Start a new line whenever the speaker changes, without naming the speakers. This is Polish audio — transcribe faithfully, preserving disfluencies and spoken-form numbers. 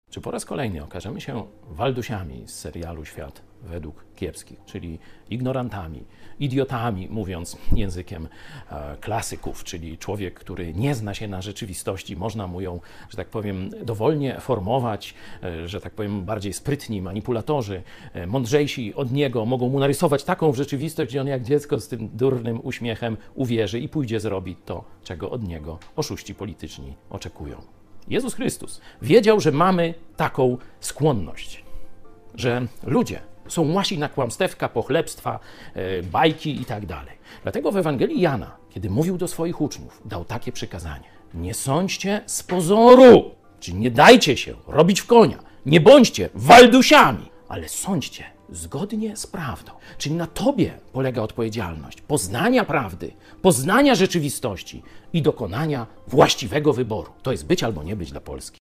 Czy po raz kolejny okażemy się waldusiami z serialu Świat według kiepskich, czyli ignorantami, idiotami, mówiąc językiem e, klasyków, czyli człowiek, który nie zna się na rzeczywistości, można mu ją, że tak powiem, dowolnie formować, e, że tak powiem, bardziej sprytni manipulatorzy, e, mądrzejsi od niego mogą mu narysować taką rzeczywistość, gdzie on jak dziecko z tym durnym uśmiechem uwierzy i pójdzie zrobić to, czego od niego oszuści polityczni oczekują. Jezus Chrystus wiedział, że mamy taką skłonność, że ludzie są łasi na kłamstewka, pochlebstwa, e, bajki i tak dalej. Dlatego w Ewangelii Jana, kiedy mówił do swoich uczniów, dał takie przykazanie. Nie sądźcie z pozoru, czyli nie dajcie się robić w konia, nie bądźcie waldusiami, ale sądźcie zgodnie z prawdą. Czyli na tobie polega odpowiedzialność poznania prawdy, poznania rzeczywistości i dokonania właściwego wyboru. To jest być albo nie być dla Polski.